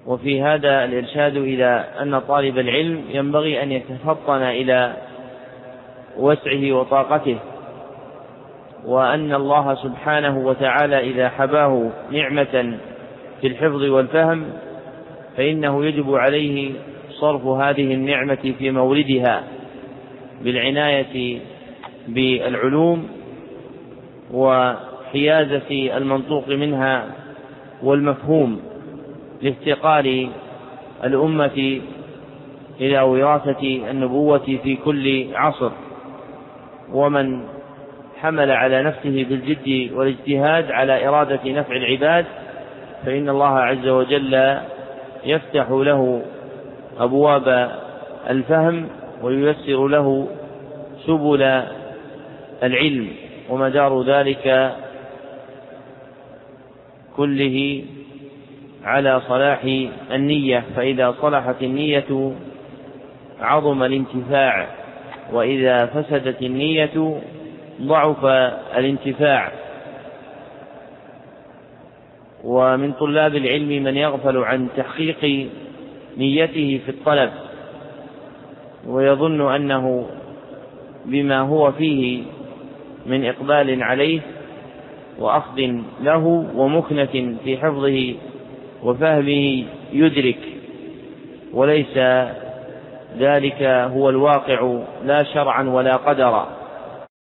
وفي هذا الإرشاد إلى أن طالب العلم ينبغي أن يتفطن إلى وسعه وطاقته، وأن الله سبحانه وتعالى إذا حباه نعمة في الحفظ والفهم فإنه يجب عليه صرف هذه النعمة في موردها بالعناية بالعلوم وحيازة المنطوق منها والمفهوم لافتقار الأمة إلى وراثة النبوة في كل عصر. ومن حمل على نفسه بالجد والاجتهاد على إرادة نفع العباد فإن الله عز وجل يفتح له أبواب الفهم وييسر له سبل العلم، ومدار ذلك كله على صلاح النية، فإذا صلحت النية عظم الانتفاع، وإذا فسدت النية ضعف الانتفاع. ومن طلاب العلم من يغفل عن تحقيق نيته في الطلب ويظن أنه بما هو فيه من إقبال عليه وأخذ له ومكنة في حفظه وفهمه يدرك، وليس ذلك هو الواقع لا شرعا ولا قدرا.